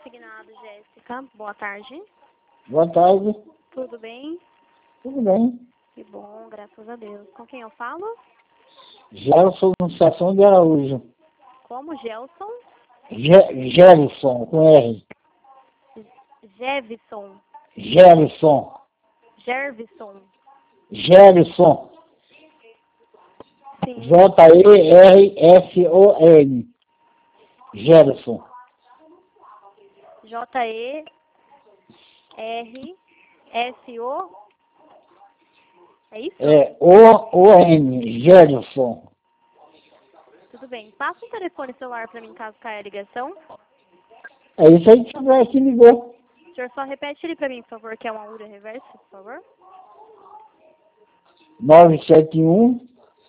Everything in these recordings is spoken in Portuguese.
consignado, Jéssica. Boa tarde. Boa tarde. Tudo bem? Tudo bem? Que bom, graças a Deus. Com quem eu falo? Gelson Anunciação de Araújo. Como? Gelson? Gerson, com R. Jevison. Gerson. Jervison. Gerson. Sim. Jerson. Gerson. J-E-R-S-O. É isso? É O-N. Gerson. Tudo bem. Passa um telefone celular para mim caso caia a ligação. É isso aí que você ligou. O senhor só repete ele para mim, por favor, que é uma URA reversa, por favor. 971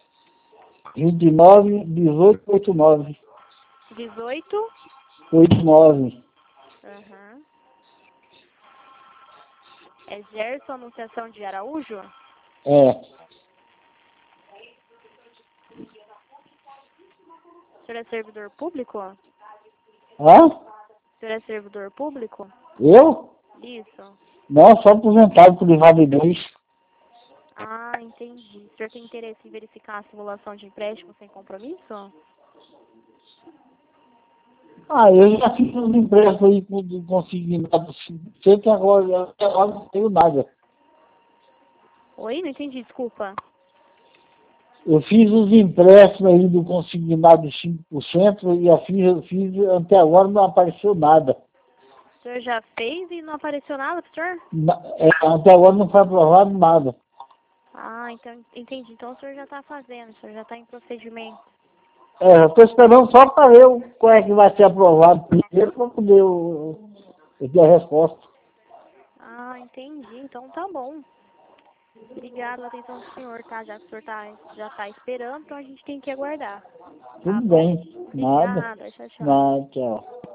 29 18 89. 18. 89. Aham. É Gerson Anunciação de Araújo? É. O senhor é servidor público? Hã? O senhor é servidor público? Eu? Isso. Não, sou aposentado por invalidez. Ah, entendi. O senhor tem interesse em verificar a simulação de empréstimo sem compromisso? Eu já fiz uns empréstimos aí com consignado, sempre agora, até agora não tenho nada. Oi, não entendi, desculpa. Eu fiz os empréstimos aí do consignado de 5% e eu fiz até agora não apareceu nada. O senhor já fez e não apareceu nada pro senhor? Até agora não foi aprovado nada. Ah, então entendi. Então o senhor já está fazendo, o senhor já está em procedimento. Eu estou esperando só para ver qual é que vai ser aprovado primeiro para poder eu ter a resposta. Ah, entendi. Então tá bom. Obrigada pela atenção do senhor, tá? Já que o senhor já tá esperando, então a gente tem que aguardar. Tá Tudo bom? bem. Nada. Obrigada. Tchau, tchau. Nada, tchau.